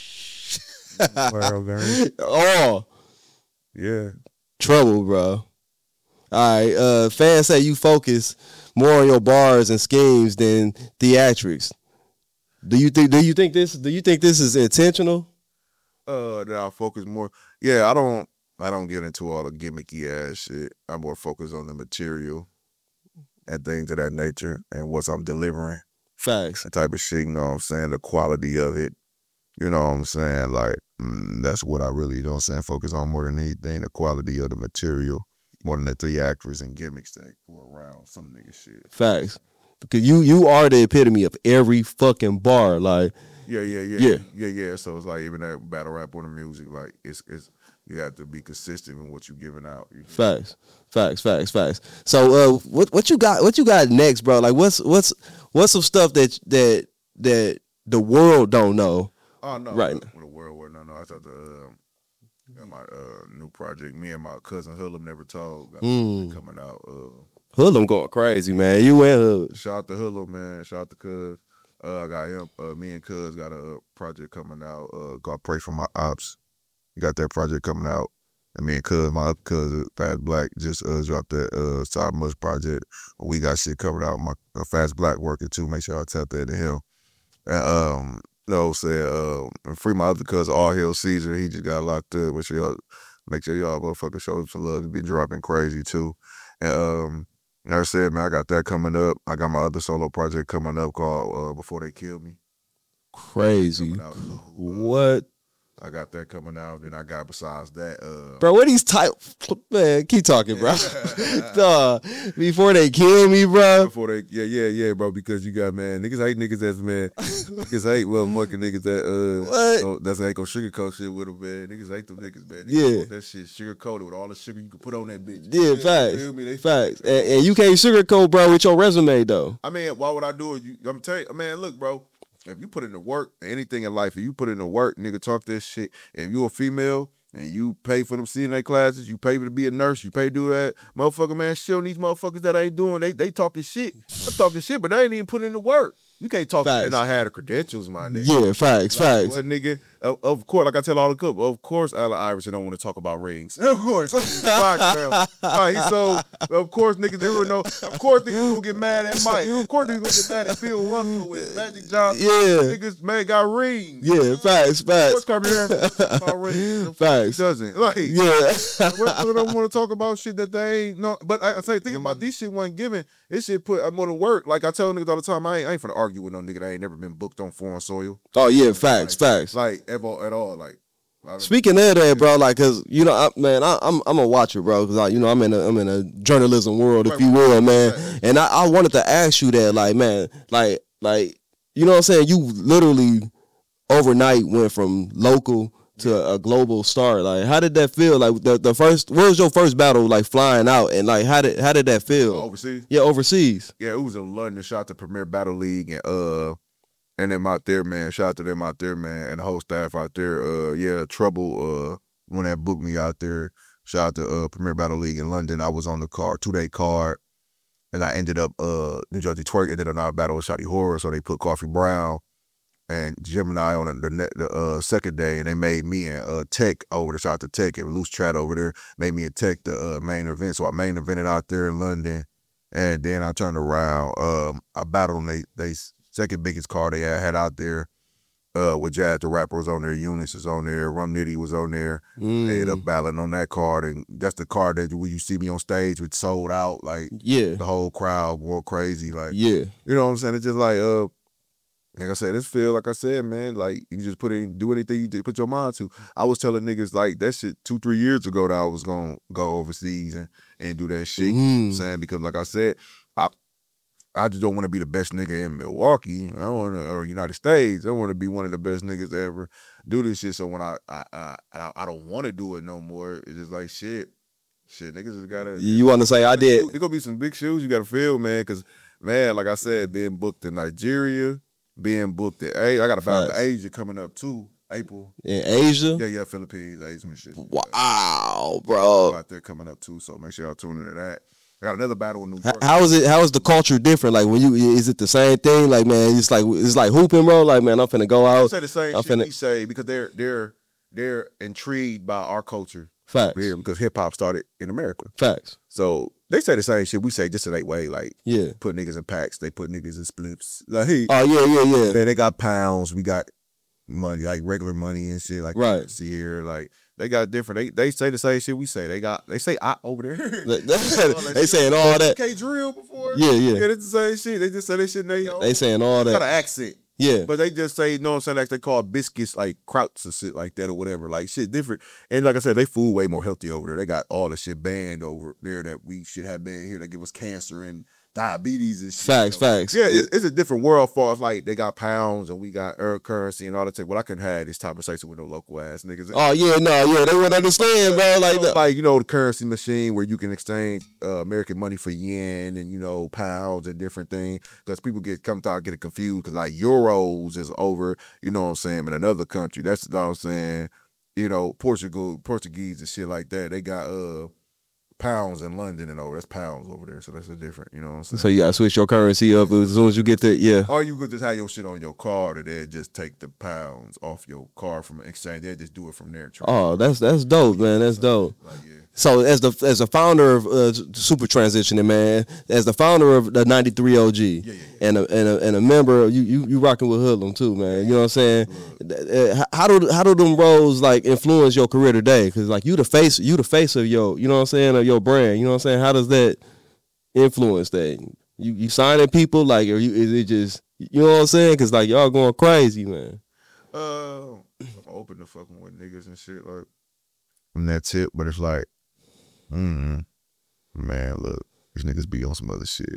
to Oh, yeah, trouble, bro. All right. Uh, fans say you focus more on your bars and schemes than theatrics. Do you think? Do you think this? Do you think this is intentional? Uh, that I focus more. Yeah, I don't. I don't get into all the gimmicky ass shit. I'm more focused on the material and things of that nature and what I'm delivering. Facts. That type of shit. You know what I'm saying? The quality of it. You know what I'm saying? Like mm, that's what I really, you know what I'm saying, focus on more than anything. The quality of the material, more than the three actors and gimmicks that go around some nigga shit. Facts. Because you you are the epitome of every fucking bar, like yeah, yeah, yeah, yeah, yeah, yeah. So it's like even that battle rap or the music, like it's it's you have to be consistent in what you're giving out. You know? Facts, facts, facts, facts. So uh, what what you got? What you got next, bro? Like what's what's what's some stuff that that that the world don't know? Oh no, right now. The world would not know. I thought the um, got my uh, new project. Me and my cousin Hullum Never Told got mm. coming out. Uh, Hullum going crazy, man. You and Hullum. Shout out to Hullum, man. Shout out to Cuz. Uh, I got him. Uh, me and Cuz got a project coming out. Uh, called Pray for My Ops. We got that project coming out. And me and Cuz, my other cousin, Fast Black, just uh, dropped that uh, Side Mush project. We got shit coming out. My uh, Fast Black working too. Make sure y'all tap that to him. And um, you know, say uh, free my other cousin, All Hail Caesar. He just got locked up. Make sure y'all, make sure y'all motherfuckers show him some love. He be dropping crazy too. And um. Like I said, man, I got that coming up. I got my other solo project coming up called uh, Before They Kill Me. Crazy. What? I got that coming out. Then I got besides that, uh, bro. What these type? Man, keep talking, bro. Duh, before they kill me, bro. Before they, yeah, yeah, yeah, bro. Because you got man, niggas hate niggas that's man. Niggas hate well, fucking niggas that uh, what? So that's ain't gonna sugarcoat shit with them, man. Niggas hate them niggas, man. Niggas Yeah. want that shit sugar coated with all the sugar you can put on that bitch. Yeah, You facts, feel me? They- facts. And, and you can't sugarcoat, bro, with your resume though. I mean, why would I do it? You, I'm telling you, man. Look, bro. If you put in the work, anything in life, if you put in the work, nigga, talk this shit. If you a female and you pay for them C N A classes, you pay to be a nurse, you pay to do that, motherfucker, man, shit on these motherfuckers that ain't doing, they they talking shit. I'm talking shit, but they ain't even put in the work. You can't talk Facts. and I had the credentials, my nigga. Yeah, facts, Like, facts. what, nigga? Of, of course, like I tell all the couples, of course, Allen Iverson don't want to talk about rings. Of course, Fox, man. All right, so of course, niggas, they would know. Of course, niggas gonna get mad at Mike. Of course, niggas gonna get mad at Phil Russell with Magic Johnson. Yeah. Niggas, man, got rings. Yeah, facts, Of facts. course, Kyrie Irving talks about rings. Of course Facts. he doesn't. Like, Yeah. Westbrook don't want to talk about shit that they ain't no. But I, I say, think about these shit wasn't given. This shit put I'm gonna work. Like I tell niggas all the time, I ain't, I ain't finna argue with no nigga that ain't never been booked on foreign soil. Oh yeah, facts, facts. Like ever at all. Like I don't- Speaking of that, bro, like, cause you know, I, man, I, I'm I'm a watcher, bro, cause I, you know, I'm in a I'm in a journalism world, if you will, man. And I, I wanted to ask you that, like, man, like, like, you know what I'm saying? You literally overnight went from local to a global star. Like, how did that feel? Like, the the first, what was your first battle, like, flying out, and like, how did how did that feel? Overseas? Yeah, overseas. Yeah, it was in London. Shout out to Premier Battle League and uh and them out there, man. Shout out to them out there, man, and the whole staff out there. Uh yeah, Trouble uh when that booked me out there. Shout out to uh Premier Battle League in London. I was on the card, two day card, and I ended up uh New Jersey Twerk ended up our battle with Shotty Horror, so they put Coffee Brown and Gemini on the the, the uh, second day, and they made me and uh, Tech over there. Shout out to Tech and Loose Chat over there. Made me and Tech the uh, main event. So I main evented out there in London, and then I turned around. Um, I battled on they they second biggest card they had, had out there. Uh, with Jazz the Rapper was on there, Eunice was on there, Rum Nitty was on there. Mm. They ended up battling on that card, and that's the card that when you see me on stage, it sold out. Like Yeah. the whole crowd went crazy. Like Yeah. you know what I'm saying? It's just like uh. Like I said, this feel like I said, man, like you just put in, do anything you did, put your mind to. I was telling niggas like that shit two, three years ago that I was gonna go overseas and, and do that shit. You know what I'm Mm. saying? Because like I said, I I just don't want to be the best nigga in Milwaukee. I want to, or United States. I want to be one of the best niggas to ever do this shit. So when I I I, I, I don't want to do it no more, it's just like shit. Shit, niggas just gotta. You want to say I did? There's gonna be some big shoes you gotta fill, man. Cause man, like I said, being booked in Nigeria. Being booked at Asia. I got to find Facts. Asia coming up too. April. In Asia? Yeah, yeah, Philippines, Asia and shit. Wow, bro. Out there coming up too, so make sure y'all tune into that. I got another battle in New How, York. how is it? How is the culture different? Like when you, is it the same thing? Like man, it's like it's like hooping, bro. Like man, I'm finna go I out. say the same I'm shit finna- we say because they're they're they're intrigued by our culture. Facts. Here because hip hop started in America. Facts. So they say the same shit we say just in that way. Like Yeah. put niggas in packs. They put niggas in splips. Like hey, Oh yeah, yeah, yeah. man, they got pounds. We got money, like regular money and shit. Like Right. here, like they got different. They they say the same shit we say. They got they say I over there. They- they saying all that. K drill before. Yeah, yeah. Yeah, it's the same shit. They just say that shit. In they They saying all got an that. accent. Yeah. But they just say, you know what I'm saying, like they call biscuits like krauts or shit like that or whatever. Like shit different. And like I said, they food way more healthy over there. They got all the shit banned over there that we should have banned here that give us cancer and diabetes and shit. Facts, you know? facts. Yeah, it's, it's a different world for us. Like they got pounds and we got earth currency and all that. Well, I couldn't have this conversation with no local ass niggas. Oh yeah, no, yeah, they wouldn't understand, bro. Like that. Like, you know, the currency machine where you can exchange uh, American money for yen and, you know, pounds and different things. Because people get come out get it confused because like euros is over, you know what I'm saying, in another country. That's what I'm saying. You know, Portugal, Portuguese and shit like that. They got uh pounds in London and over. That's pounds over there. So that's a different, you know what I'm saying? So you gotta switch your currency up as soon as you get there. Yeah. Or you could just have your shit on your card and then just take the pounds off your card from exchange. They'll just do it from there. Oh, that's that's dope, man. That's dope. Like, yeah. So as the as a founder of uh, Super Transitioning, man, as the founder of the ninety-three O G, Yeah, yeah, yeah. and a and a and a member, you you you rocking with Hoodlum too, man. You know what I'm saying? Uh, How do how do them roles like influence your career today? Because like you the face, you the face of your, you know what I'm saying, of your brand. You know what I'm saying? How does that influence that? You you signing people like, or you is it just You know what I'm saying? Cause like y'all going crazy, man. Uh, I'm open to fucking with niggas and shit like from that tip, but it's like, mm, man, look, these niggas be on some other shit.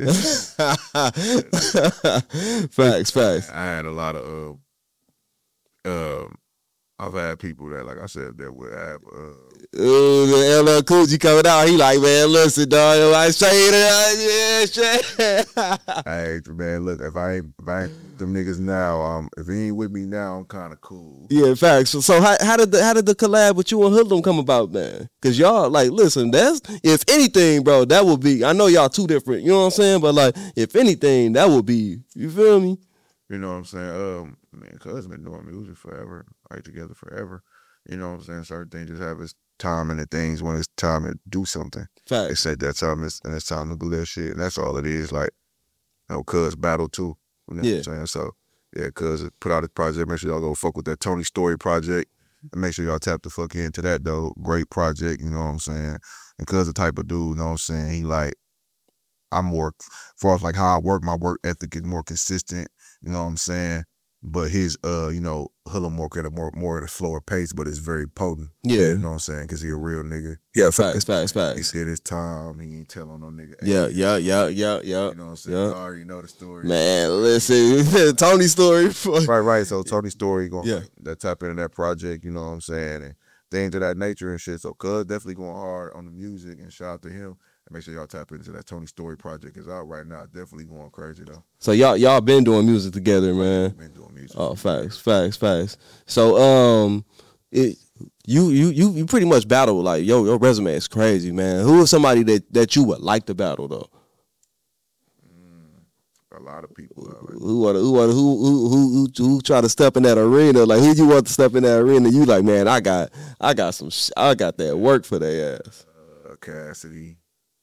Facts, facts. I had a lot of uh, um. I've had people that, like I said, that would have. Uh, Ooh, the L L Cool J coming out. He like, man, listen, dog. I straight it, yeah, straight. Hey, man, look, if I ain't, if I ain't them niggas now, um, if he ain't with me now, I'm kind of cool. Yeah, facts. So, so how, how did the how did the collab with you and Hoodlum come about, man? Cause y'all like, listen, that's if anything, bro, that would be. I know y'all two different. You know what I'm saying? But like, if anything, that would be. You feel me? You know what I'm saying? Um, man, cuz been doing music forever, like together forever. You know what I'm saying? Certain things just have its time and the things when it's time to do something. Facts. They said that time is and it's time to do that shit. And that's all it is. Like, you know, cuz battle too. You know yeah. what I'm saying? So yeah, cuz put out this project. Make sure y'all go fuck with that Tony Story project. And make sure y'all tap the fuck into that though. Great project, you know what I'm saying? And cuz the type of dude, you know what I'm saying, he like I'm more as far as like how I work, my work ethic is more consistent. You know what I'm saying? But his, uh, you know, Hoodlum work at a more more at a slower pace, but it's very potent. Yeah. You know what I'm saying? Because he a real nigga. Yeah, facts, facts, He facts. said his time. He ain't telling no nigga. Yeah, yeah, yeah, yeah, yeah. You know what I'm saying? Yeah. You already know the story. Man, listen, Tony's story. Right, right. So Tony's story going Yeah. that tap into that project, you know what I'm saying? And things of that nature and shit. So cuz definitely going hard on the music and shout out to him. And make sure y'all tap into that Tony Story project. It's out right now. Definitely going crazy though. So y'all y'all been doing music together, man. Been doing music. Oh, facts, facts, facts. So um, it you you you you pretty much battle like yo your resume is crazy, man. Who is somebody that that you would like to battle though? Mm, a lot of people. Uh, like, Who want who want who who who who who try to step in that arena? Like who you want to step in that arena? You like, man, I got I got some sh- I got that work for their ass. uh, Cassidy.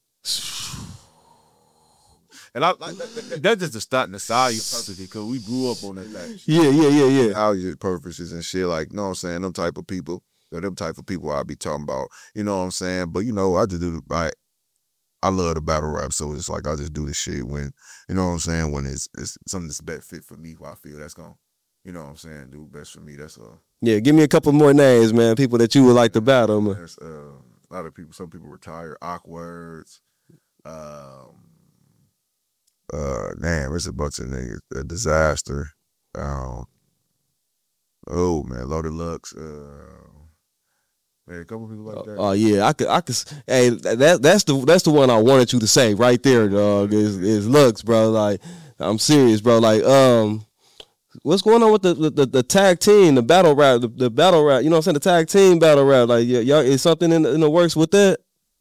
And I like that, that's just the start nostalgia purposes because we grew up on that. Like, Yeah, yeah, yeah, yeah. nostalgia purposes and shit. Like, you know what I'm saying? Them type of people. They're them type of people I be talking about. You know what I'm saying? But you know, I just do like I love the battle rap, so it's like I just do this shit when you know what I'm saying, when it's it's something that's best fit for me, where I feel that's gonna, you know what I'm saying, do best for me. That's all. Yeah, give me a couple more names, man. People that you would like to battle, man. There's uh, a lot of people, some people retire, Awkwards. Um Uh, damn, it's a bunch of niggas. A disaster. Um, oh man, Loaded Lux. Uh, man, a couple people like that. Oh uh, yeah, I could, I could. Hey, that that's the that's the one I wanted you to say right there, dog. Is is Lux, bro? Like, I'm serious, bro. Like, um, what's going on with the the, the tag team, the battle rap, the, the battle rap? You know what I'm saying? The tag team battle rap. Like, y- y'all, is something in the, in the works with that?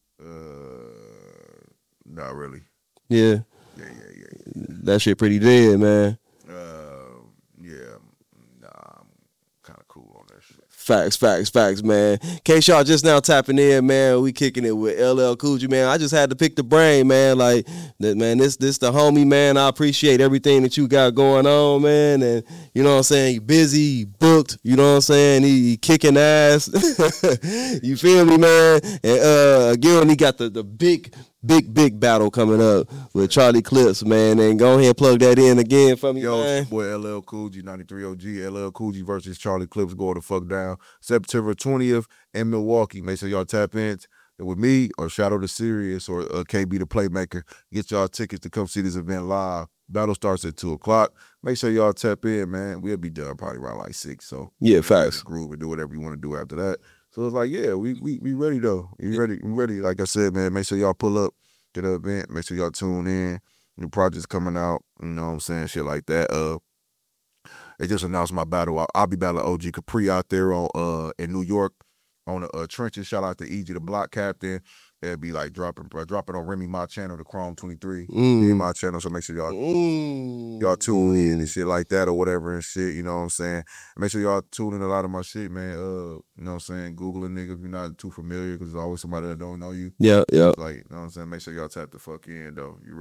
Uh, not really. Yeah. Yeah, yeah, yeah, yeah. That shit pretty dead, man. Uh, yeah, nah, I'm kind of cool on that shit. Facts, facts, facts, man. In case y'all just now tapping in, man, we kicking it with L L Cool J, man. I just had to pick the brain, man. Like, that, man, this this the homie, man. I appreciate everything that you got going on, man. And you know what I'm saying? You busy, you booked. You know what I'm saying? He, he kicking ass. You feel me, man? And uh, again, he got the the big. Big, big battle coming up with Charlie Clips, man. And go ahead and plug that in again for me, Yo, man. boy, L L Cool J, ninety-three O G. L L Cool J versus Charlie Clips going the fuck down. September twentieth in Milwaukee. Make sure y'all tap in with me or Shadow the Serious or uh, K B the Playmaker. Get y'all tickets to come see this event live. Battle starts at two o'clock. Make sure y'all tap in, man. We'll be done probably around like six. So Yeah, facts. Groove and do whatever you want to do after that. So it's like, yeah, we we we ready though. We ready, we ready. Like I said, man, make sure y'all pull up to the event. Make sure y'all tune in. New projects coming out. You know what I'm saying? Shit like that. Uh, they just announced my battle. I'll, I'll be battling O G Capri out there on uh in New York on the uh, trenches. Shout out to E G the Block Captain. They'll be like dropping uh, dropping on Remy my channel, the Chrome twenty-three. Mm. Remy my channel. So make sure y'all Mm. y'all tune in and shit like that or whatever and shit. You know what I'm saying? Make sure y'all tune in a lot of my shit, man. Uh, you know what I'm saying? Google a nigga if you're not too familiar because there's always somebody that don't know you. Yeah, yeah. Like, you know what I'm saying? Make sure y'all tap the fuck in though. You real me?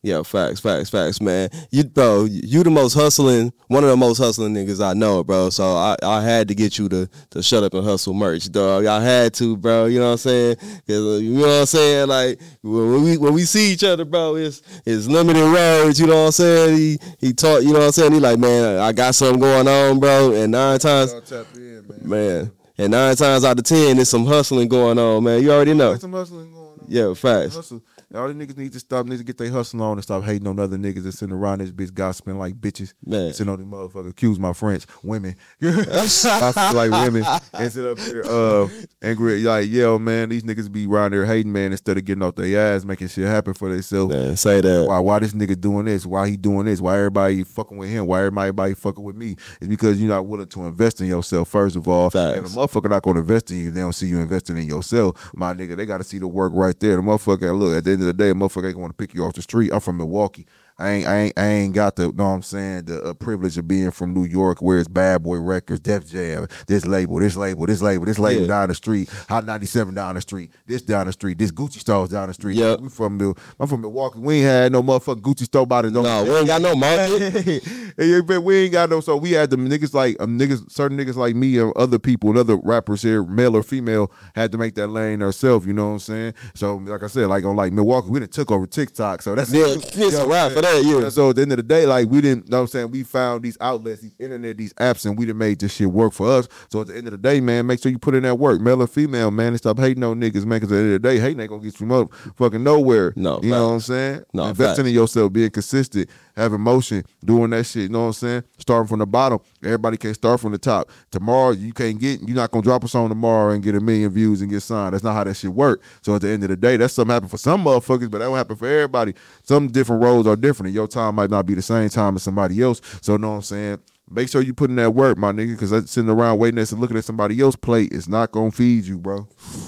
Yeah, facts, facts, facts, man. You, bro, you the most hustling, one of the most hustling niggas I know, bro. So I, I had to get you to, to Shut Up and Hustle merch, dog. I had to, bro. You know what I'm saying? 'Cause, you know what I'm saying? Like when we when we see each other, bro, it's it's limited roads. You know what I'm saying? He he taught. You know what I'm saying? He like, man, I got something going on, bro. And nine times, in, man. man, and nine times out of ten, there's some hustling going on, man. You already know. There's some hustling going on. Yeah, facts. Hustle. All the niggas need to stop, need to get their hustle on and stop hating on other niggas that's sitting around this bitch gossiping like bitches. Man. Sitting on these motherfuckers, accuse my French, women. I feel like women. And sit up here uh, angry, like, yo, man, these niggas be around there hating, man, instead of getting off their ass, making shit happen for themselves. Man, say that. Why why this nigga doing this? Why he doing this? Why everybody fucking with him? Why everybody fucking with me? It's because you're not willing to invest in yourself, first of all. Facts. And the motherfucker not going to invest in you, they don't see you investing in yourself. My nigga, they got to see the work right there. The motherfucker, look, at the end of the day, a motherfucker ain't want to pick you off the street. I'm from Milwaukee. I ain't, I ain't, I ain't got the, know what I'm saying, the uh, privilege of being from New York, where it's Bad Boy Records, Def Jam, this label, this label, this label, this label Yeah. down the street, Hot ninety-seven down the street, this down the street, this Gucci stores down the street. Yep. We from Mil- I'm from Milwaukee. We ain't had no motherfucking Gucci store by the no. No, we ain't got no market. Yeah, but we ain't got no. So we had them niggas like um, niggas, certain niggas like me and other people and other rappers here, male or female, had to make that lane ourselves. You know what I'm saying? So like I said, like on like Milwaukee, we done took over TikTok. So that's Yeah, it. it's a wrap for that, yeah. So at the end of the day, like we didn't, know what I'm saying, we found these outlets, these internet, these apps, and we done made this shit work for us. So at the end of the day, man, make sure you put in that work, male or female, man, and stop hating on niggas, man, because at the end of the day, hating ain't gonna get you motherfucking nowhere. No, you know facts. what I'm saying? No, investing facts. in yourself, being consistent, having motion, doing that shit. You know what I'm saying? Starting from the bottom, everybody can't start from the top. Tomorrow, you can't get, you're not gonna drop a song tomorrow and get a million views and get signed. That's not how that shit work. So at the end of the day, that's something happen for some motherfuckers, but that don't happen for everybody. Some different roads are different, and your time might not be the same time as somebody else. So you know what I'm saying? Make sure you put in that work, my nigga, because sitting around waiting and looking at somebody else's plate is not gonna feed you, bro.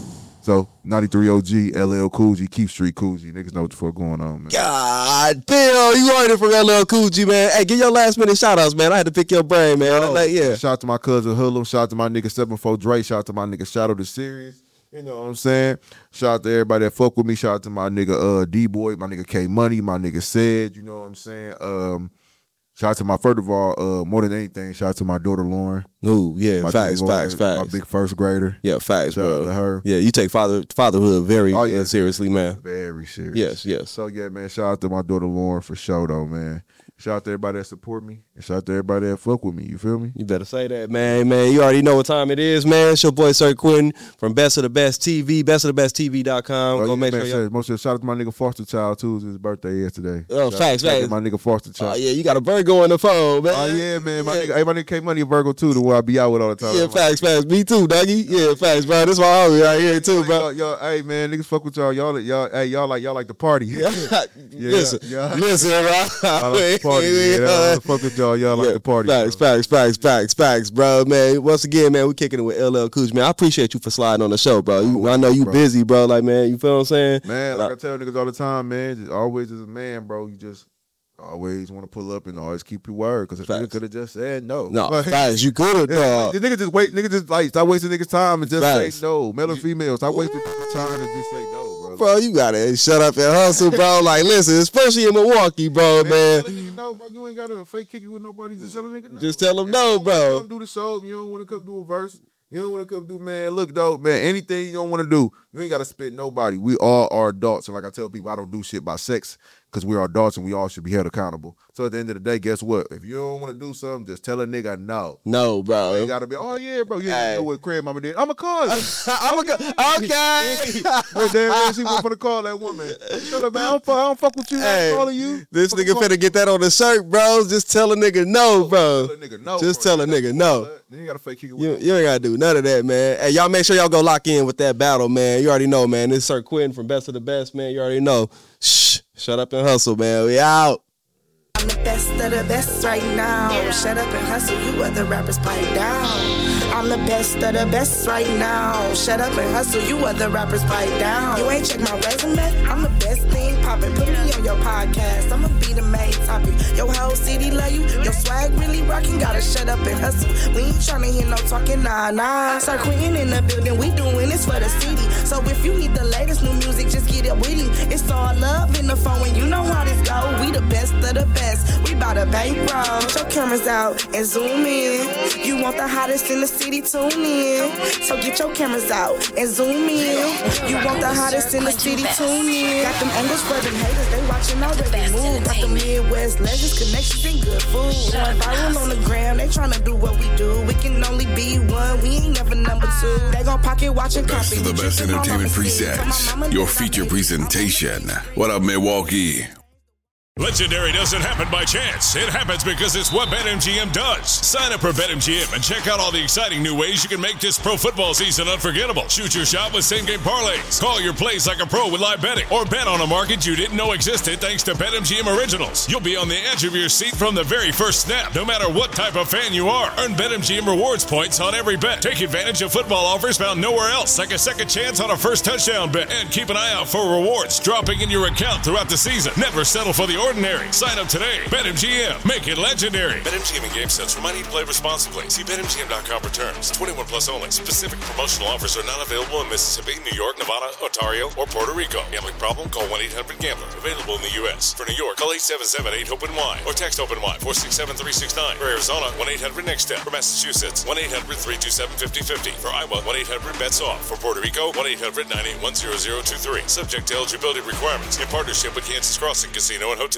So ninety-three O G, L L Cool G, Keep Street Cool G. Niggas know what the fuck going on, man. God damn, you heard it from L L Cool G, man. Hey, give your last minute shout outs, man. I had to pick your brain, man. Oh, like, yeah. Shout out to my cousin Hullum. Shout out to my nigga seven four Dre. Shout out to my nigga Shadow the Series. You know what I'm saying? Shout out to everybody that fuck with me. Shout out to my nigga uh, D-Boy, my nigga K Money, my nigga Said. You know what I'm saying? Um, shout out to my, first of all, uh, more than anything, shout out to my daughter Lauren. Ooh, yeah, My facts, daughter, facts, facts. My big first grader. Yeah, facts, Shout out bro. to her. Yeah, you take father fatherhood very Oh, yeah. uh, seriously, man. Very serious. Yes, yes. So yeah, man, shout out to my daughter Lauren for sure though, man. Shout out to everybody that support me, and shout out to everybody that fuck with me. You feel me? You better say that, man. Man, you already know what time it is, man. It's your boy Sir Quentin from Best of the Best T V, best of the best T V dot com. Oh, Go yeah, make man, sure y'all. shout- most of- shout out to my nigga Foster Child too. It was his birthday yesterday. Oh, Shout- facts, shout out to facts. My nigga Foster Child. Oh, yeah, you got a Virgo on the phone, man. Oh yeah, man. My nigga, hey, my nigga K Money a Virgo too, the one I be out with all the time. Yeah, facts, facts. Me too, doggy. Yeah, facts, bro. This why I'm right here too, bro. Y'all, y'all, hey man, niggas fuck with y'all. Y'all, y'all, hey, y'all like y'all like the party. Yeah, listen, yeah. listen, bro. I like the party. Man. I don't fuck with y'all. Y'all like the party. Facts, bro. facts, facts, facts, facts, bro, man. Once again, man, we kicking it with L L Cool G, man. I appreciate you for sliding on the show, bro. You, I know you bro. busy, bro. Like, man, you feel what I'm saying? Man, like I tell niggas all the time, man, just always as a man, bro, you just always want to pull up and always keep your word. Because if nigga could have just said no. No, Like, facts, you could have, dog. the nigga just wait, nigga just like stop wasting niggas' time and just Facts. say no. Male or female, stop wasting people's time and just say no, bro. Bro, you gotta shut up and hustle, bro. Like, listen, especially in Milwaukee, bro, man. You know, bro, you ain't got to fake kick it with nobody. Just tell a nigga no. Just tell them no, bro. Come do the show. You don't want to come do a verse. You don't want to come do, man. Look, though, man. Anything you don't want to do, you ain't got to spit nobody. We all are adults, and like I tell people, I don't do shit by sex because we're adults and we all should be held accountable. So at the end of the day, guess what? If you don't want to do something, just tell a nigga no. No, bro. You gotta be. Oh yeah, bro. You Hey. know what Craig Mama did? I'm a cuz. I'm a co- okay. Well, damn, man, she went for the call that woman. Shut up, man. I don't fuck, I don't fuck with you. Hey, I'm calling you. This Fuck nigga call- finna get that on the shirt, bro. Just tell a nigga no, bro. Tell a nigga no, Just bro. tell a nigga no. Then you gotta fake kick it with You, him. you ain't gotta do none of that, man. Hey, y'all make sure y'all go lock in with that battle, man. You already know, man. This is Sir Quentin from Best of the Best, man. You already know. Shh. Shut up and hustle, man. We out. I'm the best of the best right now. Shut up and hustle, you other rappers pipe down. I'm the best of the best right now. Shut up and hustle, you other rappers pipe down. You ain't check my resume, I'm the best thing poppin'. Put me on your podcast, I'ma be the main topic. Your whole city love you, your swag really rockin'. Gotta shut up and hustle. We ain't tryna hear no talking, nah, nah. Sir Queen in the building, we doing this for the city. So if you need the latest new music, just get it with him. It's all love in the phone, and you know how this go. We the best of the best, we bout to bankroll. Put your cameras out and zoom in. You want the hottest in the city, tune in. So get your cameras out and zoom in. You want the hottest in the city, tune in. Got them angles for them haters, they watching already move. Got the Midwest legends, connections, and good food. Going viral on the gram, they tryna do what we do. We can only be one, we ain't never number two. They gon' pocket watch and copy. Best of the best entertainment presents your feature presentation. What up, Milwaukee? Legendary doesn't happen by chance. It happens because it's what BetMGM does. Sign up for BetMGM and check out all the exciting new ways you can make this pro football season unforgettable. Shoot your shot with same-game parlays. Call your plays like a pro with live betting. Or bet on a market you didn't know existed thanks to BetMGM Originals. You'll be on the edge of your seat from the very first snap, no matter what type of fan you are. Earn BetMGM rewards points on every bet. Take advantage of football offers found nowhere else, like a second chance on a first touchdown bet. And keep an eye out for rewards dropping in your account throughout the season. Never settle for the ordinary. Sign up today. BetMGM. Make it legendary. BetMGM and GameSense remind you to play responsibly. See Bet M G M dot com for terms. twenty-one plus only. Specific promotional offers are not available in Mississippi, New York, Nevada, Ontario, or Puerto Rico. Gambling problem? Call one eight hundred gambler. Available in the U S. For New York, call eight seven seven eight open Y or text OPENY four six seven three six nine. For Arizona, one eight hundred next step. For Massachusetts, one eight hundred three two seven five zero five zero. For Iowa, one eight hundred bets off. For Puerto Rico, one eight hundred nine eight one zero zero two three. Subject to eligibility requirements. In partnership with Kansas Crossing Casino and Hotel.